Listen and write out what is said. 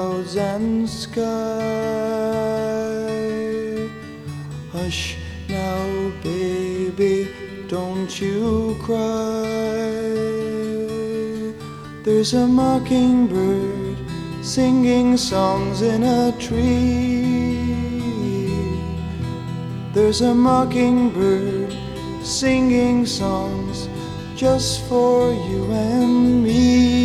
clouds and sky. Hush now, baby, don't you cry. There's a mockingbird singing songs in a tree. There's a mockingbird singing songs just for you and me.